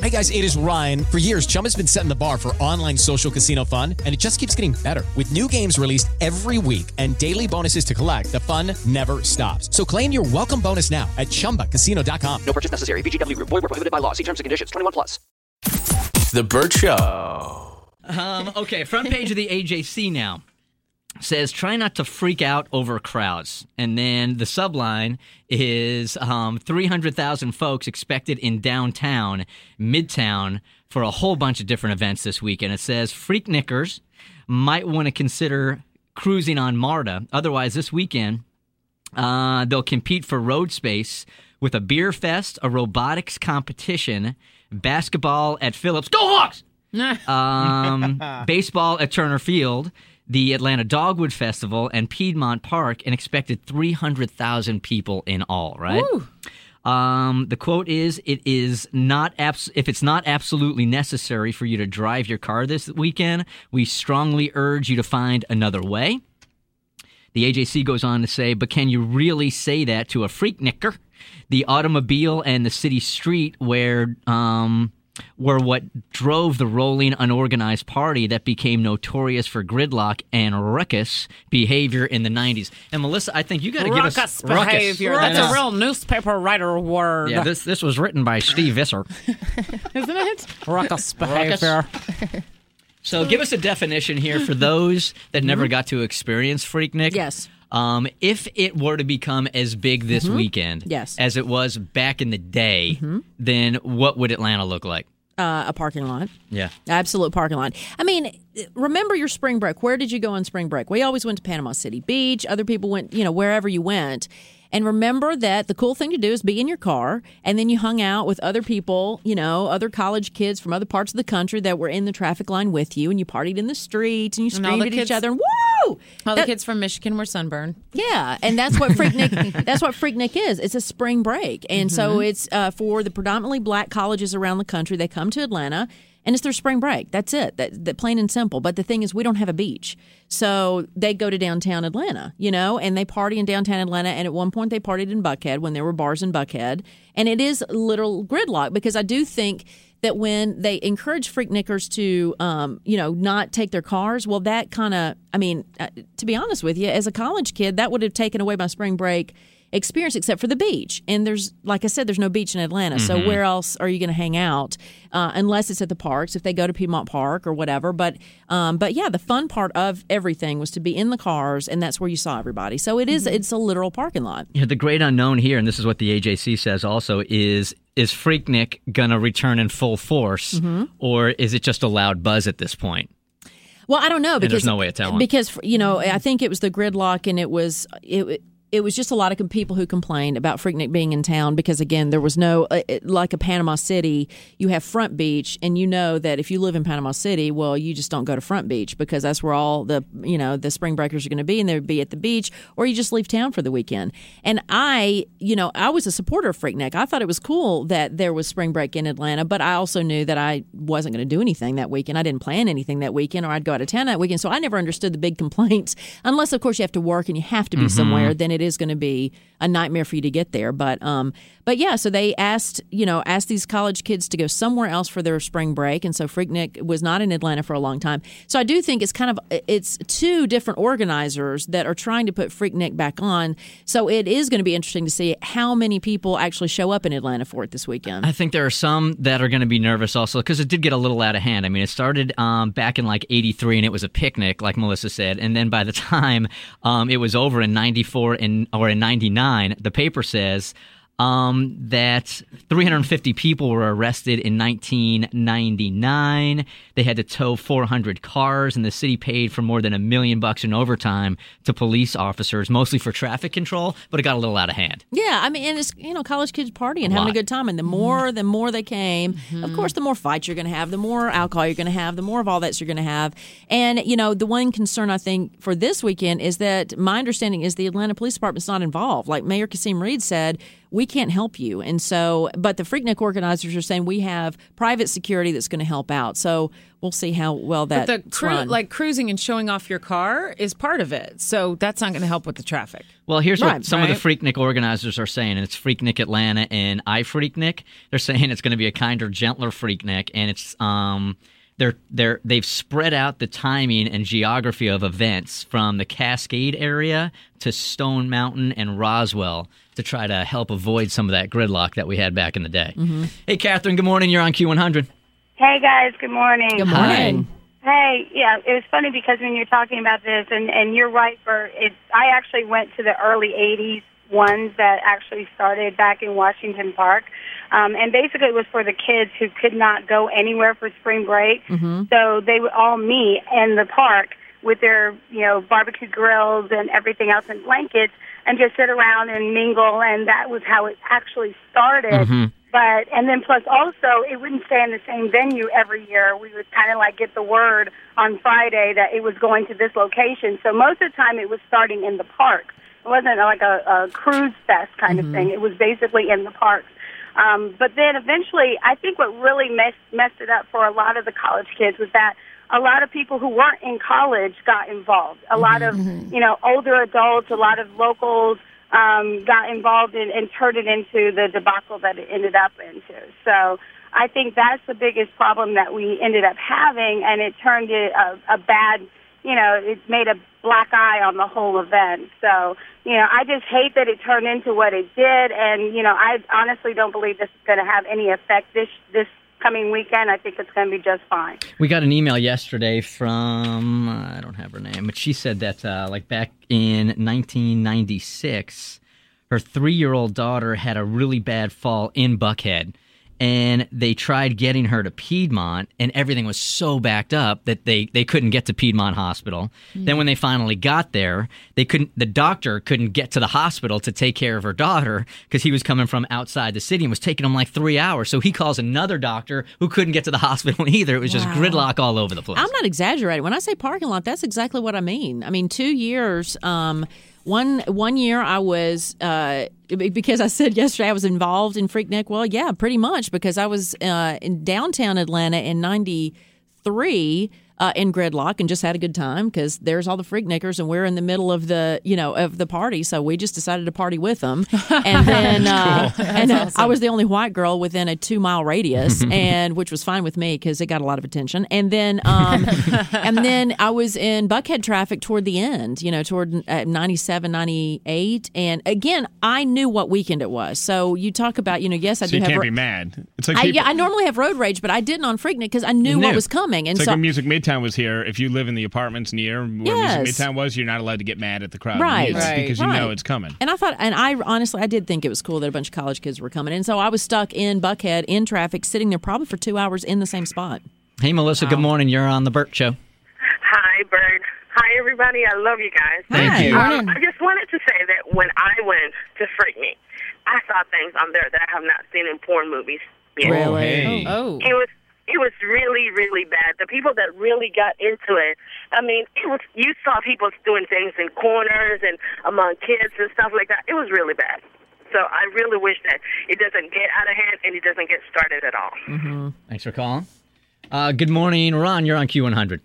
Hey guys, it is Ryan. For years, Chumba's been setting the bar for online social casino fun, and it just keeps getting better. With new games released every week and daily bonuses to collect, the fun never stops. So claim your welcome bonus now at ChumbaCasino.com. No purchase necessary. VGW Group. Void where prohibited by law. See terms and conditions. 21+. The Burt Show. Okay, front page of the AJC now says, try not to freak out over crowds. And then the subline is 300,000 folks expected in downtown, Midtown, for a whole bunch of different events this weekend. It says, freaknickers might want to consider cruising on MARTA. Otherwise, this weekend, they'll compete for road space with a beer fest, a robotics competition, basketball at Phillips. Go Hawks! Baseball at Turner Field, the Atlanta Dogwood Festival, and Piedmont Park, an expected 300,000 people in all, right? The quote is, if it's not absolutely necessary for you to drive your car this weekend, we strongly urge you to find another way. The AJC goes on to say, but can you really say that to a freaknicker? The automobile and the city street were what drove the rolling, unorganized party that became notorious for gridlock and ruckus behavior in the 90s. And Melissa, I think you got to give us ruckus behavior. That's a real newspaper writer word. Yeah, this was written by Steve Visser. Isn't it? Ruckus behavior. So give us a definition here for those that never got to experience Freaknik. Yes. If it were to become as big this weekend as it was back in the day, then what would Atlanta look like? A parking lot. Yeah. Absolute parking lot. I mean, remember your spring break. Where did you go on spring break? We always went to Panama City Beach. Other people went, wherever you went. And remember that the cool thing to do is be in your car, and then you hung out with other people, other college kids from other parts of the country that were in the traffic line with you, and you partied in the streets, and you screamed at each other, and woo! All the kids from Michigan were sunburned. Yeah, and that's what Freaknik is. It's a spring break. And so it's for the predominantly black colleges around the country. They come to Atlanta, and it's their spring break. That's it. That plain and simple. But the thing is, we don't have a beach. So they go to downtown Atlanta, and they party in downtown Atlanta. And at one point, they partied in Buckhead when there were bars in Buckhead. And it is literal gridlock, because I do think that when they encourage freaknickers to, not take their cars, well, that kind of, to be honest with you, as a college kid, that would have taken away my spring break experience, except for the beach. And like I said, there's no beach in Atlanta. So where else are you going to hang out unless it's at the parks, if they go to Piedmont Park or whatever. But yeah, the fun part of everything was to be in the cars, and that's where you saw everybody. So it's a literal parking lot. Yeah, the great unknown here, and this is what the AJC says also, is Freaknik going to return in full force, or is it just a loud buzz at this point? Well, I don't know, because there's no way of telling. Because I think it was the gridlock, and it was just a lot of people who complained about Freaknik being in town because, again, there was no, like a Panama City, you have Front Beach, and you know that if you live in Panama City, well, you just don't go to Front Beach because that's where all the spring breakers are going to be, and they would be at the beach, or you just leave town for the weekend. And I was a supporter of Freaknik. I thought it was cool that there was spring break in Atlanta, but I also knew that I wasn't going to do anything that weekend. I didn't plan anything that weekend, or I'd go out of town that weekend. So I never understood the big complaints, unless, of course, you have to work and you have to be somewhere, then it is going to be a nightmare for you to get there. But yeah, so they asked these college kids to go somewhere else for their spring break, and so Freaknik was not in Atlanta for a long time. So I do think it's two different organizers that are trying to put Freaknik back on. So it is going to be interesting to see how many people actually show up in Atlanta for it this weekend. I think there are some that are going to be nervous also, because it did get a little out of hand. I mean, it started back in like 83, and it was a picnic, like Melissa said, and then by the time it was over in 94 or in 99, the paper says that 350 people were arrested in 1999. They had to tow 400 cars, and the city paid for more than $1 million in overtime to police officers, mostly for traffic control, but it got a little out of hand. Yeah, I mean, and it's, college kids partying, having a good time, and the more they came, of course, the more fights you're going to have, the more alcohol you're going to have, the more of all that you're going to have. And, the one concern, I think, for this weekend is that my understanding is the Atlanta Police Department's not involved. Like Mayor Kasim Reed said, we can't help you. And so, but the Freaknik organizers are saying we have private security that's going to help out. So we'll see how well that's But the cruising and showing off your car is part of it. So that's not going to help with the traffic. Well, here's what some of the right. Freaknik organizers are saying, and it's Freaknik Atlanta and iFreaknik. They're saying it's going to be a kinder, gentler Freaknik, and it's they've spread out the timing and geography of events from the Cascade area to Stone Mountain and Roswell to try to help avoid some of that gridlock that we had back in the day. Mm-hmm. Hey, Catherine, good morning. You're on Q100. Hey, guys. Good morning. Good morning. Hey, yeah, it was funny because when you're talking about this, and you're right, Bert, I actually went to the early 80s ones that actually started back in Washington Park. And basically it was for the kids who could not go anywhere for spring break. Mm-hmm. So they would all meet in the park with their, barbecue grills and everything else and blankets and just sit around and mingle. And that was how it actually started. Mm-hmm. And then plus also, it wouldn't stay in the same venue every year. We would kind of like get the word on Friday that it was going to this location. So most of the time it was starting in the parks. It wasn't like a cruise fest kind of thing. It was basically in the parks. But then eventually, I think what really messed it up for a lot of the college kids was that a lot of people who weren't in college got involved. A lot of, older adults, a lot of locals got involved and turned it into the debacle that it ended up into. So I think that's the biggest problem that we ended up having, and it turned it a bad, it made a black eye on the whole event. So, I just hate that it turned into what it did, and, I honestly don't believe this is going to have any effect this coming weekend. I think it's going to be just fine. We got an email yesterday from, I don't have her name, but she said that back in 1996, her 3-year-old daughter had a really bad fall in Buckhead, and they tried getting her to Piedmont, and everything was so backed up that they couldn't get to Piedmont Hospital. Then when they finally got there, the doctor couldn't get to the hospital to take care of her daughter because he was coming from outside the city and was taking him like 3 hours. So he calls another doctor who couldn't get to the hospital either. It was just gridlock all over the place. I'm not exaggerating. When I say parking lot, that's exactly what I mean. I mean, 2 years. One year I was, because I said yesterday I was involved in Freaknik. Well, yeah, pretty much, because I was in downtown Atlanta in 93 in gridlock and just had a good time because there's all the Freaknickers and we're in the middle of the, of the party. So we just decided to party with them. And then I was the only white girl within a 2-mile radius, and which was fine with me because it got a lot of attention. And then I was in Buckhead traffic toward the end, toward 97, 98. And again, I knew what weekend it was. So you talk about, yes, I so do you have. Can't be mad. It's like I normally have road rage, but I didn't on Freaknik because I knew what was coming. And it's so like when Music Midtown was here. If you live in the apartments near where Music Midtown was, you're not allowed to get mad at the crowd. Right. Because you know it's coming. And I honestly did think it was cool that a bunch of college kids were coming. And so I was stuck in Buckhead in traffic, sitting there probably for 2 hours in the same spot. Hey, Melissa, good morning. You're on the Burt Show. Hi, Bert. Hi, everybody. I love you guys. Thank you. I just wanted to say that when I went to Freaknik, I saw things on there that I have not seen in porn movies yet. Really? Hey. Oh. It was really, really bad. The people that really got into it, I mean, you saw people doing things in corners and among kids and stuff like that. It was really bad. So I really wish that it doesn't get out of hand and it doesn't get started at all. Mm-hmm. Thanks for calling. Good morning, Ron. You're on Q100.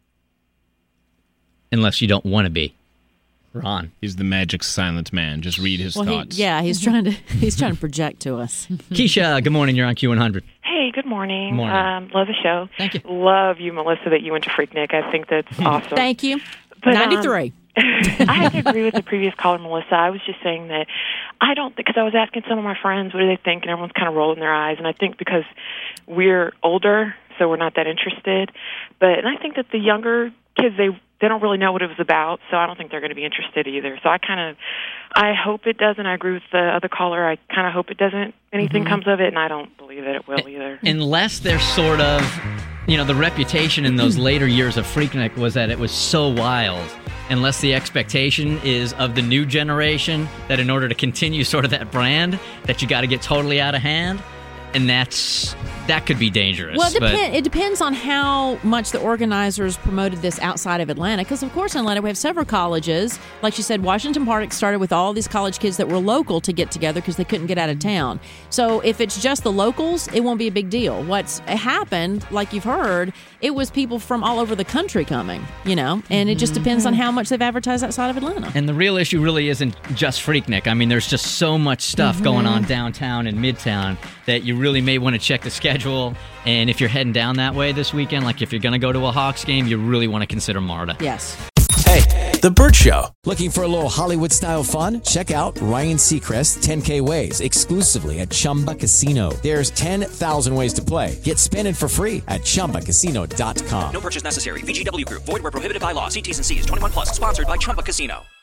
Unless you don't want to be. Ron. He's the magic silent man. Just read his thoughts. He's trying to project to us. Keisha, good morning. You're on Q100. Hey, good morning. Good morning. Love the show. Thank you. Love you, Melissa, that you went to Freaknik. I think that's awesome. Thank you. But, 93. I have to agree with the previous caller, Melissa. I was just saying that I don't think, because I was asking some of my friends what do they think, and everyone's kind of rolling their eyes. And I think because we're older, so we're not that interested. And I think that the younger kids, they don't really know what it was about, so I don't think they're going to be interested either. So I hope it doesn't. I agree with the other caller. I kind of hope it doesn't. Anything comes of it, and I don't believe that it will either. Unless there's sort of, the reputation in those later years of Freaknik was that it was so wild. Unless the expectation is of the new generation that in order to continue sort of that brand, that you got to get totally out of hand. and that could be dangerous. Well, it depends on how much the organizers promoted this outside of Atlanta. Because, of course, in Atlanta, we have several colleges. Like she said, Washington Park started with all these college kids that were local to get together because they couldn't get out of town. So if it's just the locals, it won't be a big deal. What's happened, like you've heard, it was people from all over the country coming, and it just depends on how much they've advertised outside of Atlanta. And the real issue really isn't just Freaknik. I mean, there's just so much stuff going on downtown and midtown that you really may want to check the schedule. And if you're heading down that way this weekend, like if you're going to go to a Hawks game, you really want to consider MARTA. Yes. Hey, The Burt Show. Looking for a little Hollywood-style fun? Check out Ryan Seacrest's 10K Ways exclusively at Chumba Casino. There's 10,000 ways to play. Get spinning for free at ChumbaCasino.com. No purchase necessary. VGW Group. Void where prohibited by law. See T's and C's. 21+. Sponsored by Chumba Casino.